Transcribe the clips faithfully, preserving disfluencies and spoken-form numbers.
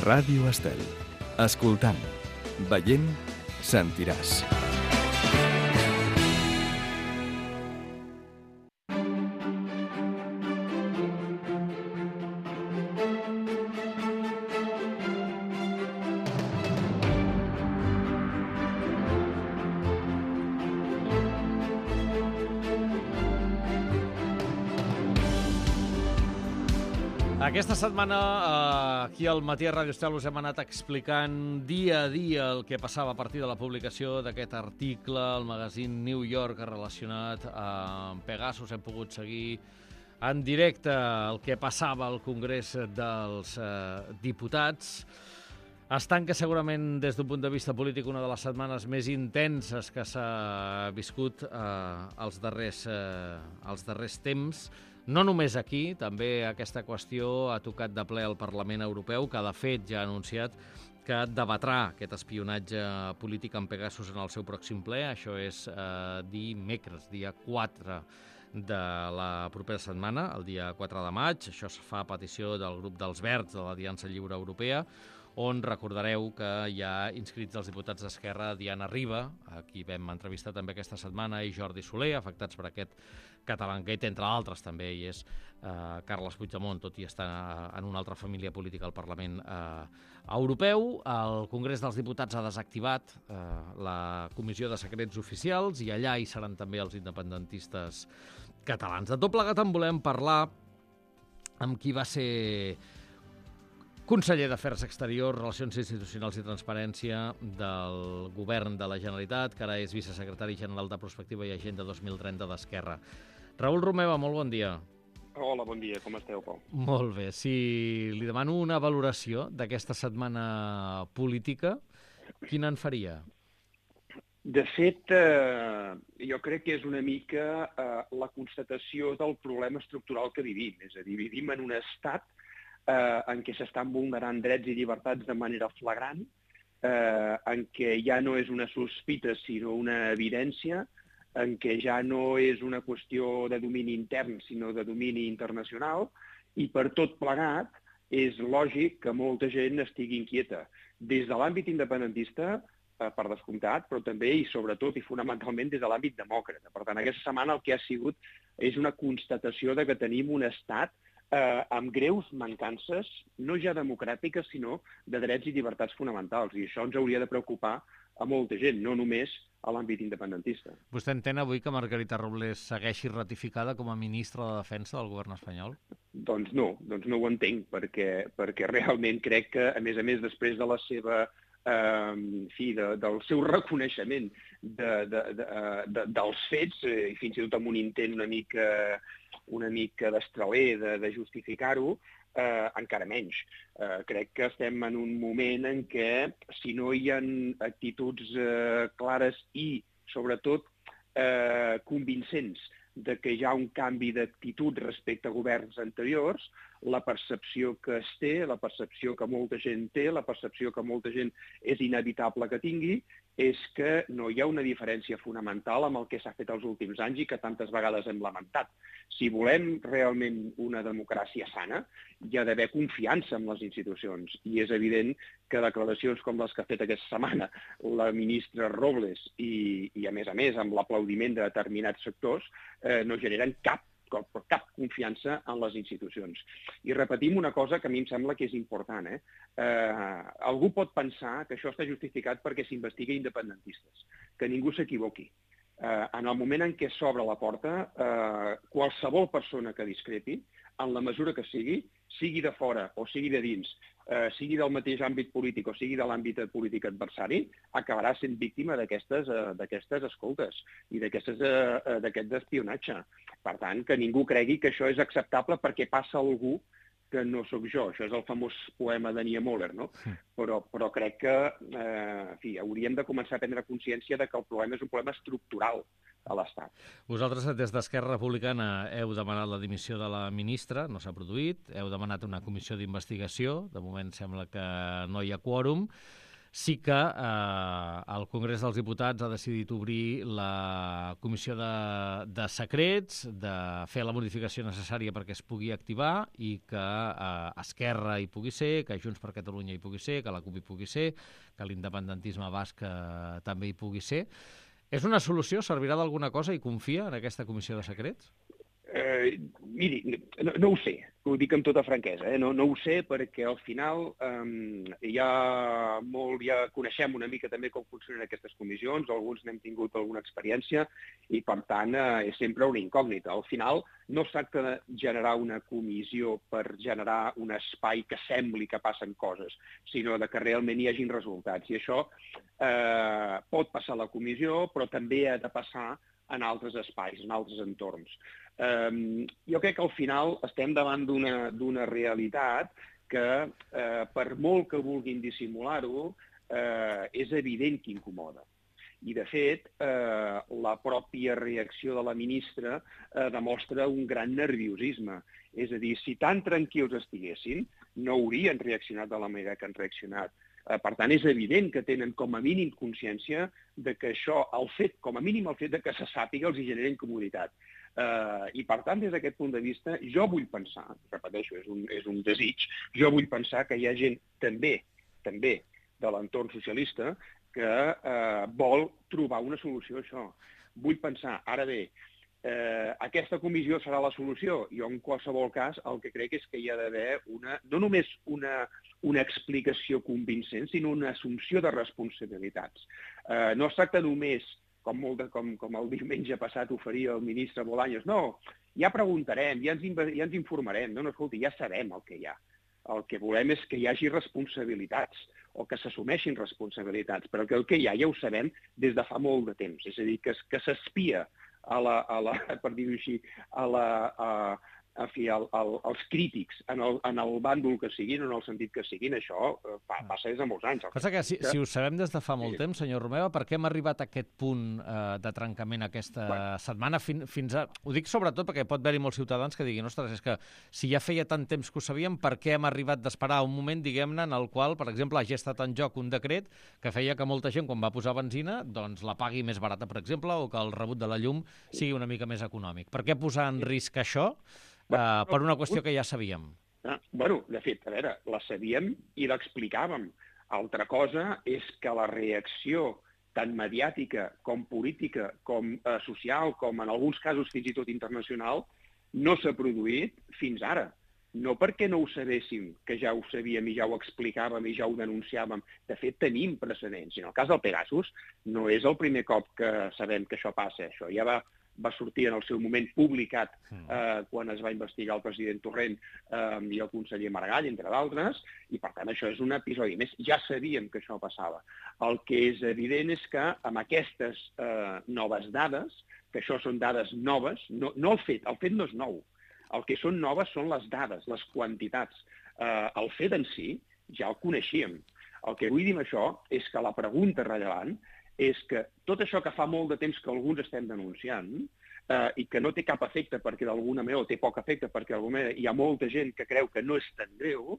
Ràdio Estel. Escoltant, veient, sentiràs. Aquesta setmana, aquí al Matí a Ràdio Estel, us hem anat explicant dia a dia el que passava a partir de la publicació d'aquest article al magazín New York relacionat amb Pegasus. Hem pogut seguir en directe el que passava al Congrés dels eh, Diputats. Es tanca segurament des d'un punt de vista polític una de les setmanes més intenses que s'ha viscut eh, els, darrers, eh, els darrers temps. No només aquí, també aquesta qüestió ha tocat de ple al Parlament Europeu, que de fet ja ha anunciat que debatrà aquest espionatge polític amb Pegasus en el seu pròxim ple. Això és eh, dimecres, dia quatre de la propera setmana, el dia quatre de maig. Això es fa a petició del grup dels Verds de l'Aliança Lliure Europea, on recordareu que hi ha inscrits els diputats d'Esquerra Diana Riba, a qui vam entrevistar també aquesta setmana, i Jordi Soler, afectats per aquest Catalangate, entre altres també hi és eh, Carles Puigdemont, tot i estar en una altra família política al Parlament eh, Europeu. El Congrés dels Diputats ha desactivat eh, la Comissió de Secrets Oficials i allà hi seran també els independentistes catalans. De tot plegat en volem parlar amb qui va ser conseller d'Afers Exteriors, Relacions Institucionals i Transparència del Govern de la Generalitat, que ara és vicesecretari general de Prospectiva i Agenda dos mil trenta d'Esquerra. Raül Romeva, molt bon dia. Hola, bon dia. Com esteu, Pau? Molt bé. Si li demano una valoració d'aquesta setmana política, quina en faria? De fet, eh, jo crec que és una mica eh, la constatació del problema estructural que vivim. És a dir, vivim en un estat Eh, en què s'estan vulnerant drets i llibertats de manera flagrant, eh, en què ja no és una sospita sinó una evidència, en què ja no és una qüestió de domini intern sinó de domini internacional, i per tot plegat és lògic que molta gent estigui inquieta. Des de l'àmbit independentista, eh, per descomptat, però també i sobretot i fonamentalment des de l'àmbit demòcrata. Per tant, aquesta setmana el que ha sigut és una constatació de que tenim un estat Eh, amb greus mancances, no ja democràtiques, sinó de drets i llibertats fonamentals. I això ens hauria de preocupar a molta gent, no només a l'àmbit independentista. Vostè entén avui que Margarita Robles segueixi ratificada com a ministra de Defensa del govern espanyol? Doncs no, doncs no ho entenc, perquè, perquè realment crec que, a més a més, després de la seva eh, en fi, de, del seu reconeixement de, de, de, de, dels fets, eh, i fins i tot amb un intent una mica una mica d'estraler de, de justificar-ho, eh, encara menys. Eh, crec que estem en un moment en què, si no hi ha actituds eh, clares i, sobretot, eh, convincents de que hi ha un canvi d'actitud respecte a governs anteriors, la percepció que es té, la percepció que molta gent té, la percepció que molta gent és inevitable que tingui, és que no hi ha una diferència fonamental amb el que s'ha fet els últims anys i que tantes vegades hem lamentat. Si volem realment una democràcia sana, hi ha d'haver confiança en les institucions. I és evident que declaracions com les que ha fet aquesta setmana la ministra Robles i, i a més a més, amb l'aplaudiment de determinats sectors, eh, no generen cap cap confiança en les institucions. I repetim una cosa que a mi em sembla que és important. Eh? Eh, algú pot pensar que això està justificat perquè s'investiga independentistes. Que ningú s'equivoqui. Eh, en el moment en què s'obre la porta, eh, qualsevol persona que discrepi, en la mesura que sigui, sigui de fora o sigui de dins, eh, sigui del mateix àmbit polític o sigui de l'àmbit polític adversari, acabarà sent víctima d'aquestes eh, d'aquestes escoltes i d'aquestes eh, d'aquest espionatge. Per tant, que ningú cregui que això és acceptable perquè passa algú que no sóc jo. Això és el famós poema de Niemöller, no? Però, però crec que eh, en fi, hauríem de començar a prendre consciència de que el problema és un problema estructural a l'Estat. Vosaltres, des d'Esquerra Republicana, heu demanat la dimissió de la ministra, no s'ha produït, heu demanat una comissió d'investigació, de moment sembla que no hi ha quòrum. sí que eh, el Congrés dels Diputats ha decidit obrir la comissió de, de secrets, de fer la modificació necessària perquè es pugui activar i que eh, Esquerra hi pugui ser, que Junts per Catalunya hi pugui ser, que la CUP hi pugui ser, que l'independentisme basc eh, també hi pugui ser. És una solució? Servirà d'alguna cosa i confia en aquesta comissió de secrets? Eh, miri, no, no ho sé, ho dic amb tota franquesa, eh? no, no ho sé perquè al final eh, ja, molt, ja coneixem una mica també com funcionen aquestes comissions, alguns n'hem tingut alguna experiència i per tant eh, és sempre una incògnita. Al final no es tracta de generar una comissió per generar un espai que sembli que passen coses, sinó de que realment hi hagin resultats i això eh, pot passar a la comissió però també ha de passar en altres espais, en altres entorns. Um, jo crec que al final estem davant d'una d'una realitat que eh, per molt que vulguin dissimular-ho eh, és evident que incomoda. I, de fet, eh, la pròpia reacció de la ministra eh, demostra un gran nerviosisme. És a dir, si tan tranquils estiguessin, no haurien reaccionat de la manera que han reaccionat. Eh, per tant, és evident que tenen com a mínim consciència de que això, el fet, com a mínim el fet de que se sàpiga, els hi genera incomoditat. Uh, I, per tant, des d'aquest punt de vista, jo vull pensar, repeteixo, és un, és un desig, jo vull pensar que hi ha gent també, també de l'entorn socialista que uh, vol trobar una solució a això. Vull pensar, ara bé, uh, aquesta comissió serà la solució? Jo, en qualsevol cas, el que crec és que hi ha d'haver una, no només una, una explicació convincent, sinó una assumpció de responsabilitats. Uh, no es tracta només Com, molt de, com, com el diumenge passat oferia el ministre Bolaños. No, ja preguntarem, ja ens, ja ens informarem. No, no, escolti, ja sabem el que hi ha. El que volem és que hi hagi responsabilitats o que s'assumeixin responsabilitats, però que el que hi ha ja ho sabem des de fa molt de temps. És a dir, que, que s'espia a la, a la, per dir-ho així, a la... A, en fi, el, el, els crítics en el, en el bàndol que siguin o en el sentit que siguin, això pa, passa des de molts anys. Passa que si, si ho sabem des de fa molt sí. temps, senyor Romeva, per què hem arribat a aquest punt eh, de trencament aquesta bueno. setmana fin, fins a... Ho dic sobretot perquè pot haver-hi molts ciutadans que diguin ostres, és que si ja feia tant temps que ho sabíem, per què hem arribat d'esperar un moment, diguem-ne, en el qual, per exemple, hagi estat en joc un decret que feia que molta gent, quan va posar benzina, doncs la pagui més barata, per exemple, o que el rebut de la llum sigui una mica més econòmic. Per què posar en risc això? Uh, per una qüestió que ja sabíem. Ah, bueno, de fet, a veure, la sabíem i l'explicàvem. Altra cosa és que la reacció tant mediàtica com política, com eh, social, com en alguns casos fins i tot internacional, no s'ha produït fins ara. No perquè no ho sabéssim, que ja ho sabíem i ja ho explicàvem i ja ho denunciàvem. De fet, tenim precedents. I en el cas del Pegasus no és el primer cop que sabem que això passa. Això ja va... va sortir en el seu moment publicat eh, quan es va investigar el president Torrent eh, i el conseller Maragall, entre d'altres, i per tant això és un episodi més. Ja sabíem que això passava. El que és evident és que amb aquestes eh, noves dades, que això són dades noves, no, no el fet, el fet no és nou. El que són noves són les dades, les quantitats. Eh, el fet en si ja el coneixíem. El que vull dir amb això és que la pregunta rellevant és que tot això que fa molt de temps que alguns estem denunciant eh, i que no té cap efecte perquè d'alguna manera, o té poc efecte perquè d'alguna manera hi ha molta gent que creu que no és tan greu,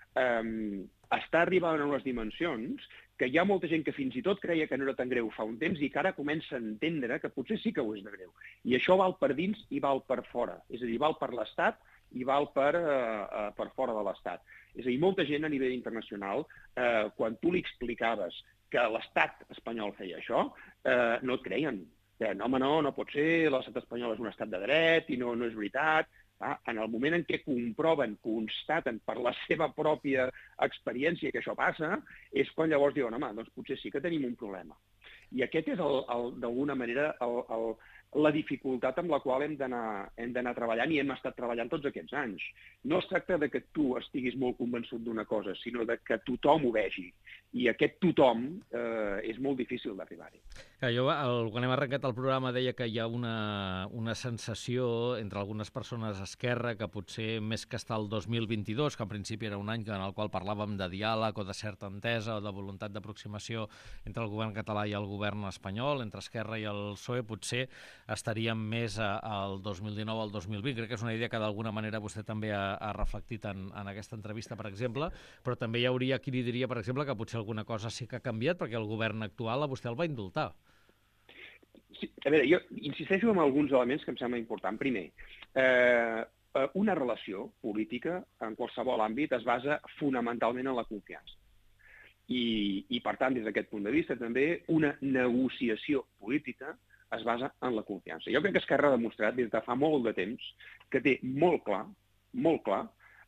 eh, està arribant a unes dimensions que hi ha molta gent que fins i tot creia que no era tan greu fa un temps i que ara comença a entendre que potser sí que ho és de greu. I això val per dins i val per fora. És a dir, val per l'Estat i val per, eh, per fora de l'Estat. És a dir, molta gent a nivell internacional, eh, quan tu li explicaves que l'estat espanyol feia això, eh, no et creien. Eh, no, home, no, no pot ser, l'estat espanyol és un estat de dret i no, no és veritat. Ah, en el moment en què comproven, constaten per la seva pròpia experiència que això passa, és quan llavors diuen, home, doncs potser sí que tenim un problema. I aquest és, d'alguna manera, el, el, la dificultat amb la qual hem d'anar hem d'anar treballant i hem estat treballant tots aquests anys. No es tracta de que tu estiguis molt convençut d'una cosa, sinó de que tothom ho vegi. I aquest tothom eh, és molt difícil d'arribar-hi. Jo, el, quan hem arrencat el programa, deia que hi ha una, una sensació entre algunes persones d'esquerra que potser més que estar el dos mil vint-i-dos, que en principi era un any en el qual parlàvem de diàleg o de certa entesa o de voluntat d'aproximació entre el govern català i el govern espanyol, entre Esquerra i el P S O E, potser estaríem més a, al dos mil dinou al dos mil vint. Crec que és una idea que d'alguna manera vostè també ha, ha reflectit en, en aquesta entrevista, per exemple, però també hi hauria qui li diria, per exemple, que potser alguna cosa sí que ha canviat perquè el govern actual a vostè el va indultar. Sí, a veure, jo insisteixo en alguns elements que em sembla important. Primer, eh, una relació política en qualsevol àmbit es basa fonamentalment en la confiança. I, i per tant, des d'aquest punt de vista, també una negociació política es basa en la confiança. Jo crec que Esquerra ha demostrat des de fa molt de temps que té molt clar, molt clar,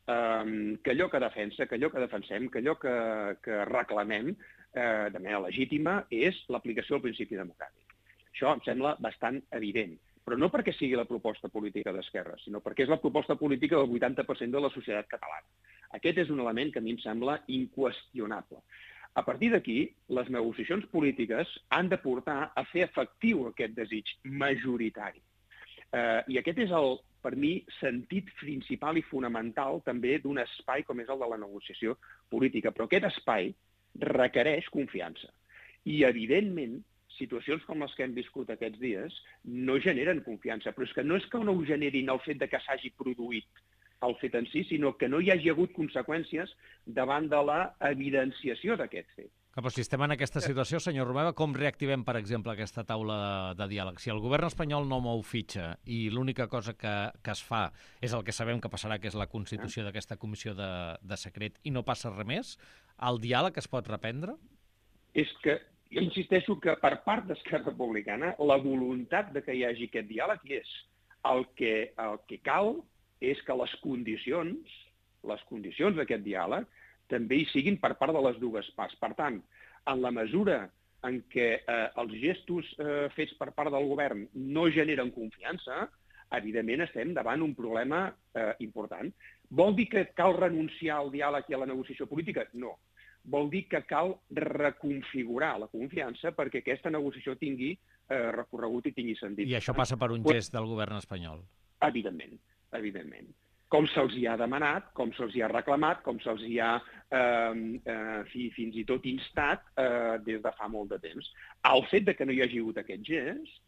eh, que allò que defensa, que allò que defensem, que allò que, que reclamem eh, de manera legítima és l'aplicació del principi democràtic. Això em sembla bastant evident, però no perquè sigui la proposta política d'Esquerra, sinó perquè és la proposta política del vuitanta per cent de la societat catalana. Aquest és un element que a mi em sembla inqüestionable. A partir d'aquí, les negociacions polítiques han de portar a fer efectiu aquest desig majoritari. Eh, I aquest és, el, per mi, sentit principal i fonamental també d'un espai com és el de la negociació política. Però aquest espai requereix confiança. I, evidentment, situacions com les que hem viscut aquests dies no generen confiança, però és que no és que no ho generin el fet de que s'hagi produït el fet en si, sinó que no hi hagi hagut conseqüències davant de la evidenciació d'aquest fet. Però si estem en aquesta situació, senyor Romeva, com reactivem, per exemple, aquesta taula de, de diàleg? Si el govern espanyol no mou fitxa i l'única cosa que, que es fa és el que sabem que passarà, que és la constitució d'aquesta comissió de, de secret, i no passa res més, el diàleg es pot reprendre? És que jo insisteixo que per part d'Esquerra Republicana la voluntat de que hi hagi aquest diàleg hi és. El que, el que cal és que les condicions, les condicions d'aquest diàleg també hi siguin per part de les dues parts. Per tant, en la mesura en què eh, els gestos eh, fets per part del govern no generen confiança, evidentment estem davant un problema eh, important. Vol dir que cal renunciar al diàleg i a la negociació política? No. Vol dir que cal reconfigurar la confiança perquè aquesta negociació tingui eh, recorregut i tingui sentit. I això passa per un gest del govern espanyol? Evidentment, evidentment. Com se'ls hi ha demanat, com se'ls hi ha reclamat, com se'ls hi ha eh, eh, fins i tot instat eh, des de fa molt de temps. El fet de que no hi hagi hagut aquest gest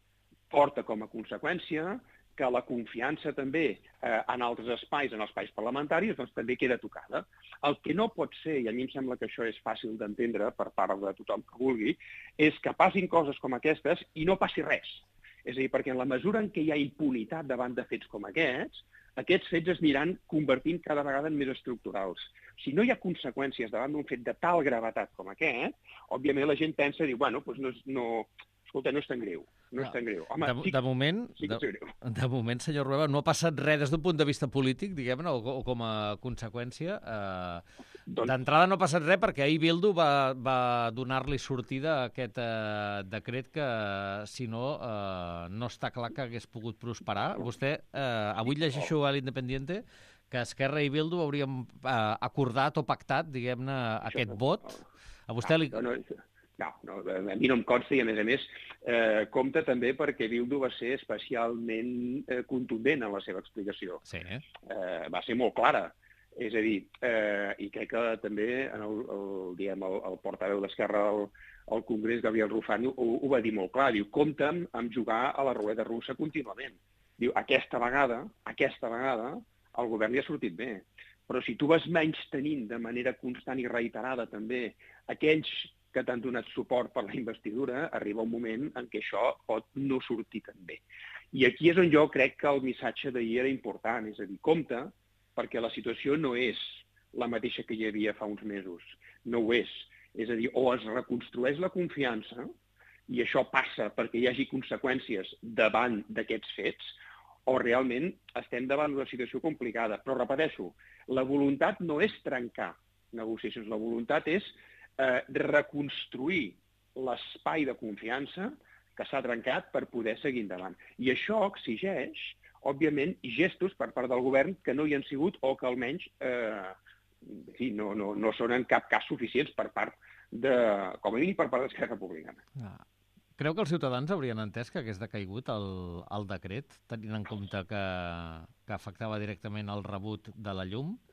porta com a conseqüència que la confiança també eh, en altres espais, en els espais parlamentaris, doncs també queda tocada. El que no pot ser, i a mi em sembla que això és fàcil d'entendre per part de tothom que vulgui, és que passin coses com aquestes i no passi res. És a dir, perquè en la mesura en què hi ha impunitat davant de fets com aquests, aquests fets es aniran convertint cada vegada en més estructurals. Si no hi ha conseqüències davant d'un fet de tal gravetat com aquest, òbviament la gent pensa i diu, bueno, doncs no, no, escolta, no és tan greu. No, no és tan greu. Home, de, sí, de, moment, sí que és de, greu. De moment, senyor Romeva, no ha passat res des d'un punt de vista polític, diguem-ne, o, o com a conseqüència. Eh, doncs... D'entrada no ha passat res perquè ahir Bildu va, va donar-li sortida a aquest eh, decret que, si no, eh, no està clar que hagués pogut prosperar. Vostè, eh, avui llegeixo a l'Independiente que Esquerra i Bildu hauríem eh, acordat o pactat, diguem-ne, aquest vot. A vostè li... No, no, no. No, no, a mi no em consta i, a més a més, eh, compta també perquè Bildu va ser especialment eh, contundent en la seva explicació. Sí. Eh, va ser molt clara. És a dir, eh, i crec que també en el, el, diguem, el, el portaveu d'Esquerra al, al Congrés, Gabriel Rufani, ho, ho va dir molt clar. Diu, compta'm amb jugar a la ruleta russa contínuament. Diu, aquesta vegada, aquesta vegada, el govern li ha sortit bé. Però si tu vas menys tenint de manera constant i reiterada també aquells que t'han donat suport per la investidura, arriba un moment en què això pot no sortir tan bé. I aquí és on jo crec que el missatge d'ahir era important, és a dir, compte, perquè la situació no és la mateixa que hi havia fa uns mesos. No ho és. És a dir, o es reconstrueix la confiança, i això passa perquè hi hagi conseqüències davant d'aquests fets, o realment estem davant d'una situació complicada. Però repeteixo, la voluntat no és trencar negociacions, la voluntat és Eh, reconstruir l'espai de confiança que s'ha trencat per poder seguir endavant. I això exigeix, òbviament, gestos per part del govern que no hi han sigut o que almenys eh, sí, no, no, no són en cap cas suficients per part de, com a mínim per part d'Esquerra Republicana. Ah. Creu que els ciutadans haurien entès que hagués decaigut el, el decret, tenint en compte que, que afectava directament el rebut de la llum?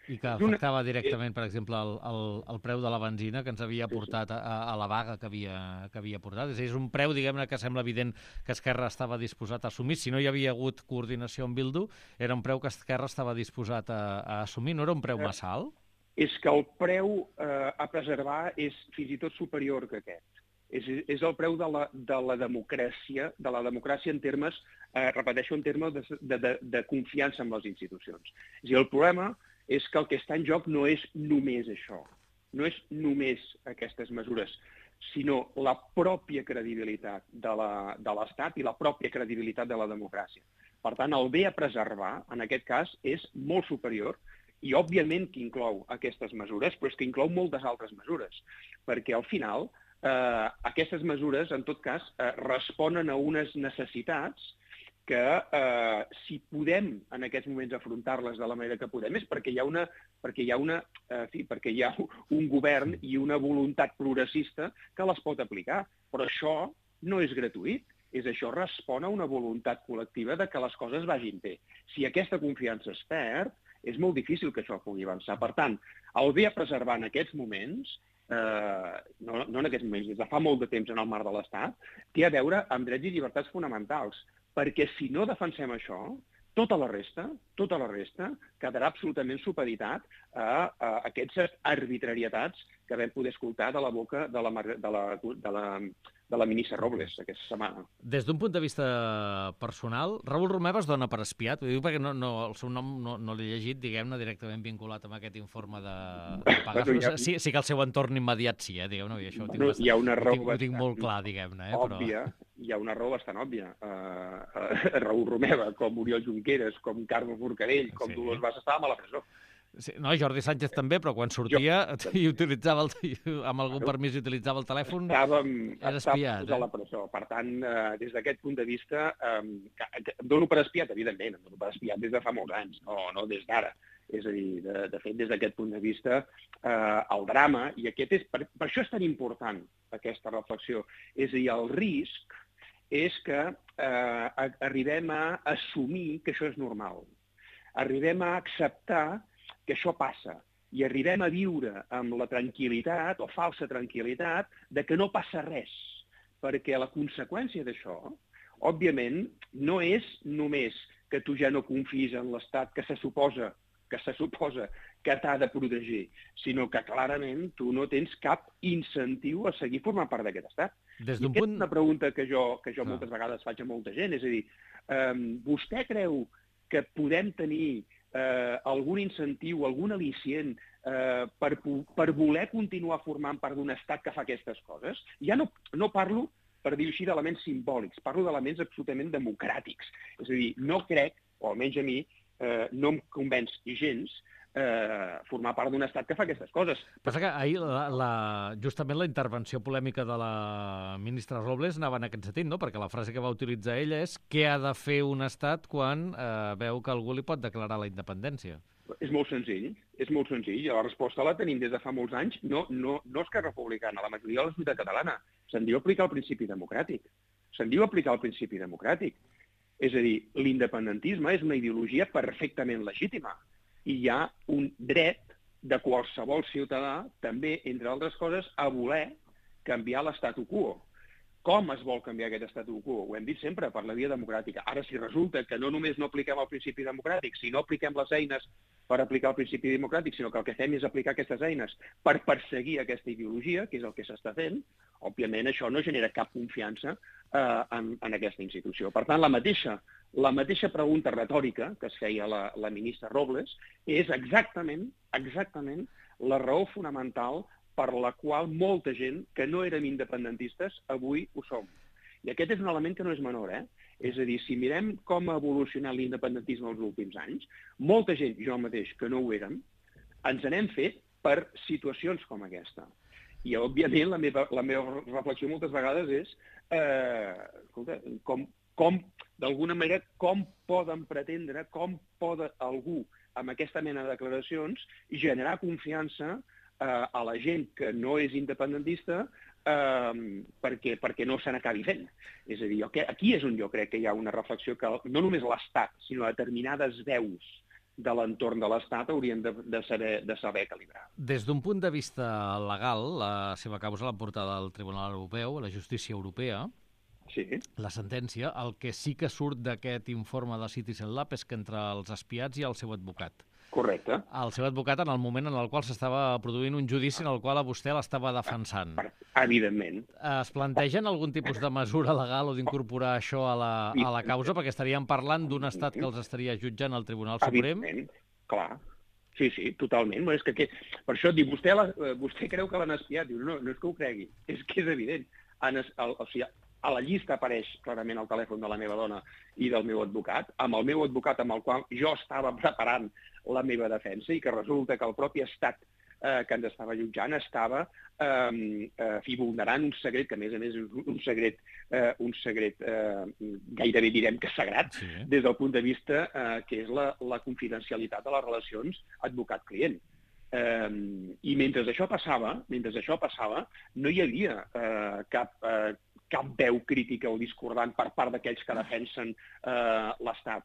I que afectava directament, per exemple, el, el, el preu de la benzina que ens havia portat a, a la vaga que havia, que havia portat. És a dir, és un preu, diguem-ne, que sembla evident que Esquerra estava disposat a assumir. Si no hi havia hagut coordinació amb Bildu, era un preu que Esquerra estava disposat a, a assumir. No era un preu massa alt? És que el preu eh, a preservar és fins i tot superior que aquest. És, és el preu de la, de la democràcia, de la democràcia en termes, eh, repeteixo, en termes de, de, de, de confiança en les institucions. És a dir, el problema és que el que està en joc no és només això, no és només aquestes mesures, sinó la pròpia credibilitat de l'Estat i la pròpia credibilitat de la democràcia. Per tant, el bé a preservar, en aquest cas, és molt superior i, òbviament, que inclou aquestes mesures, però és que inclou moltes altres mesures, perquè, al final, eh, aquestes mesures, en tot cas, eh, responen a unes necessitats que, eh, si podem en aquests moments afrontar-les de la manera que podem, és perquè hi ha una, perquè hi ha una, eh, fi, perquè hi ha un govern i una voluntat progressista que les pot aplicar. Però això no és gratuït. És això respon a una voluntat col·lectiva de que les coses vagin bé. Si aquesta confiança es perd, és molt difícil que això pugui avançar. Per tant, el bé a preservar en aquests moments, eh, no, no en aquests moments, des de fa molt de temps en el marc de l'Estat, té a veure amb drets i llibertats fonamentals. Perquè si no defensem això, tota la resta, tota la resta quedarà absolutament supeditat a, a aquestes arbitrarietats que vam poder escoltar de la boca de la, de la, de la, de la ministra Robles aquesta setmana. Des d'un punt de vista personal, Raül Romeva es dona per espiat? Ho dic perquè no, no, el seu nom no, no l'he llegit, diguem-ne, directament vinculat amb aquest informe de, de Pegasus. Bueno, ha... sí, sí que el seu entorn immediat sí, eh, diguem-ne, i això ho tinc, no, bastant, hi ha una raó ho tinc, ho tinc molt clar, diguem-ne. Eh, òbvia, però... hi ha una raó bastant òbvia. Uh, uh, Raül Romeva, com Oriol Junqueras, com Carme Forcadell, com sí. Dolors Bassa, estàvem a la presó. Sí, no, Jordi Sánchez també, però quan sortia jo... i utilitzava el, amb algun permís i utilitzava el telèfon, estàvem, era espiat. Estàvem a la presó. Per tant, eh, des d'aquest punt de vista, eh, em dono per espiat, evidentment, em dono per espiat des de fa molts anys, no, no des d'ara. És a dir, de, de fet, des d'aquest punt de vista, eh, el drama, i aquest és, per, per això és tan important aquesta reflexió, és a dir, el risc és que eh, arribem a assumir que això és normal. Arribem a acceptar que això passa i arribem a viure amb la tranquil·litat o falsa tranquil·litat de que no passa res, perquè la conseqüència d'això, òbviament, no és només que tu ja no confis en l'Estat que se suposa que se suposa que t'ha de protegir, sinó que clarament tu no tens cap incentiu a seguir formant part d'aquest Estat. Des I aquesta punt... és una pregunta que jo, que jo moltes vegades faig a molta gent, és a dir, eh, vostè creu que podem tenir eh, algun incentiu, algun al·licient eh, per, per voler continuar formant part d'un Estat que fa aquestes coses? Ja no, no parlo, per dir-ho així, d'elements simbòlics, parlo d'elements absolutament democràtics. És a dir, no crec, o almenys a mi, eh, no em convenç gens eh, formar part d'un estat que fa aquestes coses. Passa que ahir la, la, justament la intervenció polèmica de la ministra Robles anava en aquest sentit, no? Perquè la frase que va utilitzar ella és què ha de fer un estat quan eh, veu que algú li pot declarar la independència. És molt senzill, és molt senzill. La resposta la tenim des de fa molts anys. No, no, no Esquerra Republicana, la majoria de la societat catalana. Se'n diu aplicar el principi democràtic. Se'n diu aplicar el principi democràtic. És a dir, l'independentisme és una ideologia perfectament legítima i hi ha un dret de qualsevol ciutadà, també, entre altres coses, a voler canviar l'statu quo. Com es vol canviar aquest statu quo? Ho hem dit sempre, per la via democràtica. Ara, si resulta que no només no apliquem el principi democràtic, si no apliquem les eines per aplicar el principi democràtic, sinó que el que fem és aplicar aquestes eines per perseguir aquesta ideologia, que és el que s'està fent, òbviament això no genera cap confiança eh, en, en aquesta institució. Per tant, la mateixa, la mateixa pregunta retòrica que es feia la, la ministra Robles és exactament, exactament la raó fonamental per la qual molta gent que no érem independentistes avui ho som. I aquest és un element que no és menor, eh? És a dir, si mirem com ha evolucionat l'independentisme els últims anys, molta gent, jo mateix, que no ho érem, ens n'hem fet per situacions com aquesta. I, òbviament, la meva, la meva reflexió moltes vegades és eh, escolta, com, com, d'alguna manera, com poden pretendre, com pot algú, amb aquesta mena de declaracions, generar confiança eh, a la gent que no és independentista eh, perquè, perquè no se n'acabi fent. És a dir, aquí és on jo crec que hi ha una reflexió que no només l'Estat, sinó determinades veus de l'entorn de l'Estat haurien de, de, saber, de saber calibrar. Des d'un punt de vista legal, la seva causa l'ha portada al Tribunal Europeu, a la justícia europea. Sí. La sentència, el que sí que surt d'aquest informe de Citizen Lab és que entre els espiats hi ha el seu advocat. Correcte. El seu advocat en el moment en el qual s'estava produint un judici en el qual a vostè l'estava defensant. Evidentment. Es plantegen algun tipus de mesura legal o d'incorporar això a la, a la causa? Perquè estaríem parlant d'un estat que els estaria jutjant al Tribunal Suprem. Evidentment, clar. Sí, sí, totalment. És que, que, per això dic, vostè, la, vostè creu que l'han espiat? Diu, no, no és que ho cregui, és que és evident. Han, el, o sigui, a la llista apareix clarament el telèfon de la meva dona i del meu advocat, amb el meu advocat amb el qual jo estava preparant la meva defensa i que resulta que el propi estat eh, que ens estava jutjant estava eh, eh, vulnerant un secret, que a més a més és un secret, eh, un secret eh, gairebé direm que sagrat, sí. Des del punt de vista eh, que és la, la confidencialitat de les relacions advocat-client. Eh, I mentre això passava, mentre això passava, no hi havia eh, cap... Eh, cap veu crítica o discordant per part d'aquells que defensen eh, l'Estat.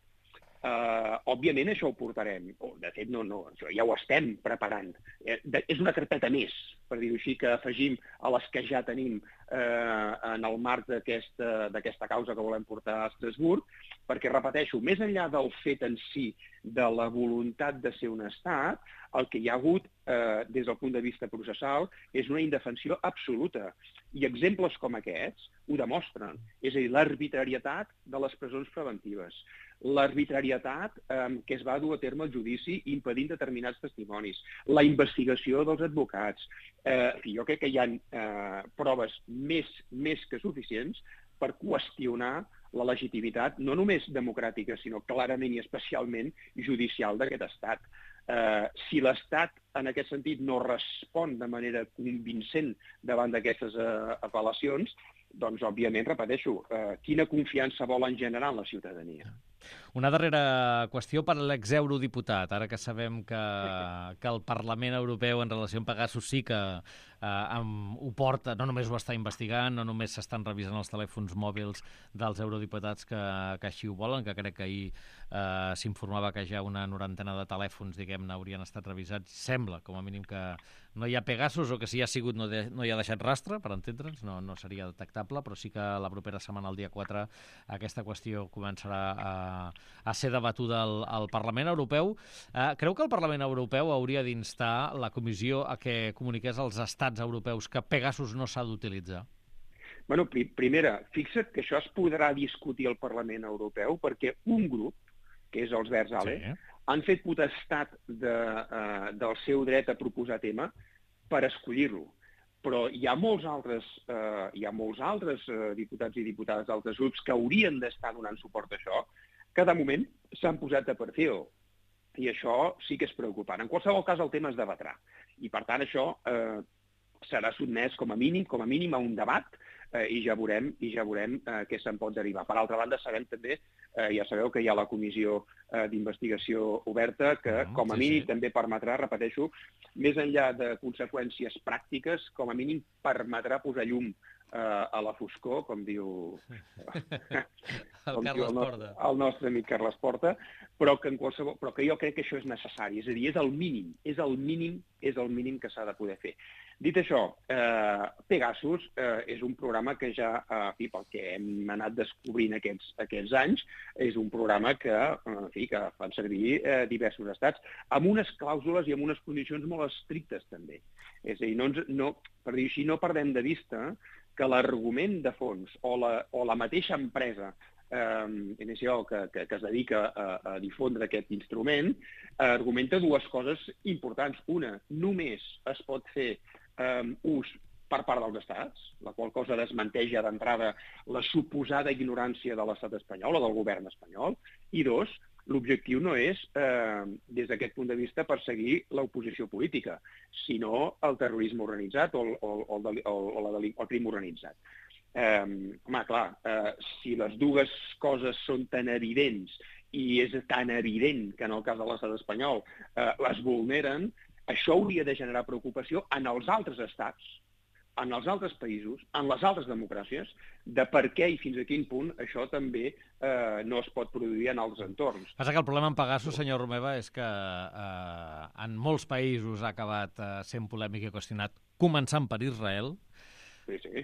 Eh, òbviament això ho portarem. De fet, no, no, això ja ho estem preparant. Eh, de, és una carpeta més, per dir-ho així, que afegim a les que ja tenim eh, en el marc d'aquesta d'aquesta causa que volem portar a Estrasburg, perquè, repeteixo, més enllà del fet en si de la voluntat de ser un estat, el que hi ha hagut eh, des del punt de vista processal és una indefensió absoluta. I exemples com aquests ho demostren. És a dir, l'arbitrarietat de les presons preventives, l'arbitrarietat eh, que es va dur a terme el judici impedint determinats testimonis, la investigació dels advocats. Eh, jo crec que hi ha eh, proves més, més que suficients per qüestionar la legitimitat, no només democràtica, sinó clarament i especialment judicial d'aquest estat. Eh, si l'Estat, en aquest sentit, no respon de manera convincent davant d'aquestes eh, apel·lacions, doncs, òbviament, repeteixo, eh, quina confiança volen generar en la ciutadania. Una darrera qüestió per a l'exeurodiputat, ara que sabem que, que el Parlament Europeu en relació amb Pegasus sí que eh, amb, ho porta, no només ho està investigant, no només s'estan revisant els telèfons mòbils dels eurodiputats que, que així ho volen, que crec que ahir eh, s'informava que ja una norantena de telèfons, diguem-ne, haurien estat revisats. Sembla, com a mínim, que no hi ha Pegasus o que si hi ha sigut no, de, no hi ha deixat rastre, per entendre'ns, no, no seria detectable, però sí que la propera setmana, el dia quatre, aquesta qüestió començarà a, a ser debatuda al, al Parlament Europeu. Eh, creu que el Parlament Europeu hauria d'instar la Comissió a que comuniqués als estats europeus que Pegasus no s'ha d'utilitzar? Bueno, pri primera, fixa't que això es podrà discutir al Parlament Europeu perquè un grup, que és els Verds Ale, sí. han fet potestat de, uh, del seu dret a proposar tema per escollir-lo. Però hi ha molts altres, uh, hi ha molts altres uh, diputats i diputades d'altres grups que haurien d'estar donant suport a això, que de moment s'han posat de perfil. I això sí que és preocupant. En qualsevol cas, el tema es debatrà. I, per tant, això eh, serà sotmès com a mínim, com a mínim a un debat eh, i ja veurem, i ja veurem eh, què se'n pot derivar. Per altra banda, sabem també, eh, ja sabeu que hi ha la comissió eh, d'investigació oberta que, uh -huh, com a mínim, sí, sí. també permetrà, repeteixo, més enllà de conseqüències pràctiques, com a mínim permetrà posar llum Uh, a la foscor, com diu, el, com Carles diu el, no, Porta. el nostre amic Carles Porta, però que, en qualsevol, però que jo crec que això és necessari, és a dir, és el mínim, és el mínim, és el mínim que s'ha de poder fer. Dit això, eh, Pegasus eh, és un programa que ja, eh, fi, pel que hem anat descobrint aquests, aquests anys, és un programa que, eh, fi, que fan servir eh, diversos estats, amb unes clàusules i amb unes condicions molt estrictes, també. És a dir, no, ens, no, per dir així, no perdem de vista que l'argument de fons o la, o la mateixa empresa eh, inicial que, que, que es dedica a, a difondre aquest instrument eh, argumenta dues coses importants. Una, només es pot fer eh, ús per part dels estats, la qual cosa desmenteix d'entrada la suposada ignorància de l'estat espanyol o del govern espanyol. I dos, l'objectiu no és, eh, des d'aquest punt de vista, perseguir l'oposició política, sinó el terrorisme organitzat o el, o el, o o la deli el crim organitzat. Eh, home, clar, eh, si les dues coses són tan evidents i és tan evident que en el cas de l'estat espanyol eh, les vulneren, això hauria de generar preocupació en els altres estats, en els altres països, en les altres democràcies, de per què i fins a quin punt això també eh, no es pot produir en altres entorns. Passa que el problema amb Pegasus, senyor Romeva, és que eh, en molts països ha acabat eh, sent polèmic i qüestionat, començant per Israel, Sí, sí.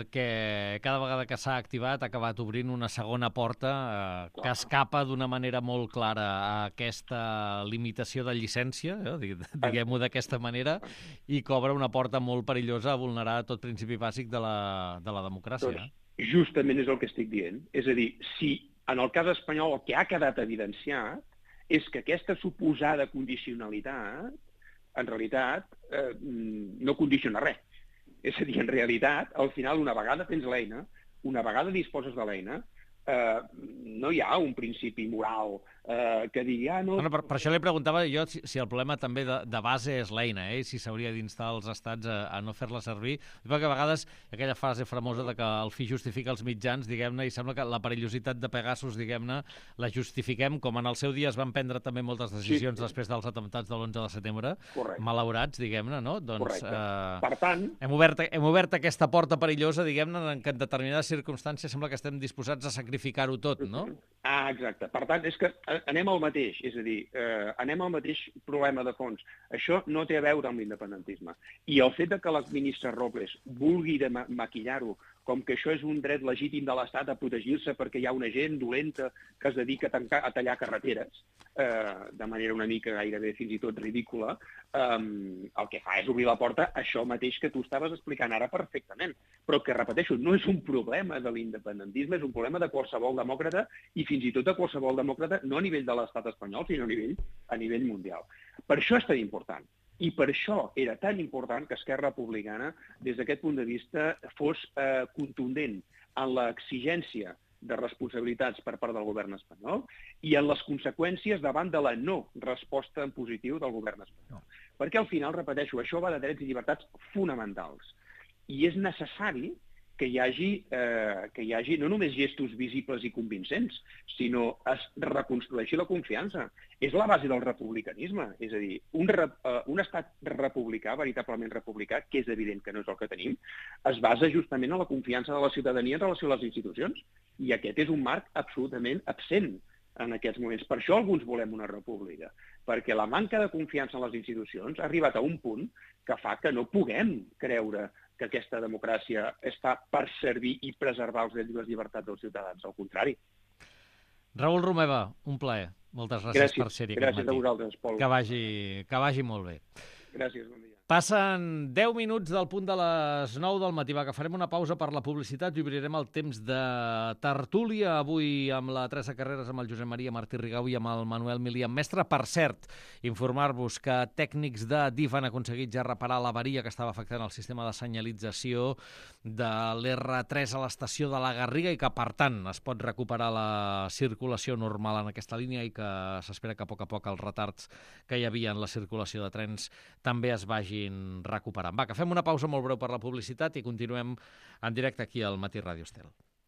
perquè cada vegada que s'ha activat ha acabat obrint una segona porta eh, que escapa d'una manera molt clara a aquesta limitació de llicència, eh, diguem-ho d'aquesta manera, i que obre una porta molt perillosa a vulnerar tot principi bàsic de la, de la democràcia. Doncs justament és el que estic dient. És a dir, si en el cas espanyol el que ha quedat evidenciat és que aquesta suposada condicionalitat, en realitat, eh, no condiciona res. És a dir, en realitat, al final, una vegada tens l'eina, una vegada disposes de l'eina, eh, no hi ha un principi moral eh, que digui... Ah, no... Bueno, per, per això li preguntava jo si, si el problema també de, de base és l'eina, eh? Si s'hauria d'instar els estats a, a no fer-la servir. Perquè a vegades aquella frase famosa de que el fi justifica els mitjans, diguem-ne, i sembla que la perillositat de Pegasus, diguem-ne, la justifiquem, com en el seu dia es van prendre també moltes decisions sí. després dels atemptats de l'onze de setembre, Correcte. Malaurats, diguem-ne, no? Doncs, eh, per tant... Hem obert, hem obert aquesta porta perillosa, diguem-ne, en què en determinades circumstàncies sembla que estem disposats a sacrificar-ho tot, no? Ah, exacte. Per tant, és que anem al mateix, és a dir, eh, anem al mateix problema de fons. Això no té a veure amb l'independentisme. I el fet de que la ministra Robles vulgui ma maquillar-ho com que això és un dret legítim de l'Estat a protegir-se perquè hi ha una gent dolenta que es dedica a, tancar, a tallar carreteres, eh, de manera una mica gairebé fins i tot ridícula, eh, el que fa és obrir la porta a això mateix que tu estaves explicant ara perfectament. Però que, repeteixo, no és un problema de l'independentisme, és un problema de qualsevol demòcrata i fins i tot de qualsevol demòcrata, no a nivell de l'estat espanyol, sinó a nivell, a nivell mundial. Per això és tan important. I per això era tan important que Esquerra Republicana, des d'aquest punt de vista, fos eh, contundent en l'exigència de responsabilitats per part del govern espanyol i en les conseqüències davant de la no resposta en positiu del govern espanyol. Perquè al final, repeteixo, això va de drets i llibertats fonamentals. I és necessari que hi hagi, eh, que hi hagi no només gestos visibles i convincents, sinó es reconstrueixi la confiança. És la base del republicanisme. És a dir, un, uh, un estat republicà, veritablement republicà, que és evident que no és el que tenim, es basa justament en la confiança de la ciutadania en relació a les institucions. I aquest és un marc absolutament absent en aquests moments. Per això alguns volem una república, perquè la manca de confiança en les institucions ha arribat a un punt que fa que no puguem creure que aquesta democràcia està per servir i preservar els drets i les llibertats dels ciutadans. Al contrari. Raül Romeva, un plaer. Moltes gràcies, gràcies per ser-hi aquest gràcies matí. Gràcies a vosaltres, Pol. Que vagi, que vagi molt bé. Gràcies, bon dia. Passen deu minuts del punt de les nou del matí. Va, que farem una pausa per la publicitat i obrirem el temps de tertúlia avui amb la Teresa Carreras, amb el Josep Maria Martí Rigau i amb el Manuel Milian Mestre. Per cert, informar-vos que tècnics de D I F han aconseguit ja reparar l'avaria que estava afectant el sistema de senyalització de l'R tres a l'estació de la Garriga i que, per tant, es pot recuperar la circulació normal en aquesta línia i que s'espera que a poc a poc els retards que hi havia en la circulació de trens també es vagin recuperant. Va, que fem una pausa molt breu per la publicitat i continuem en directe aquí al Matí Ràdio Estel.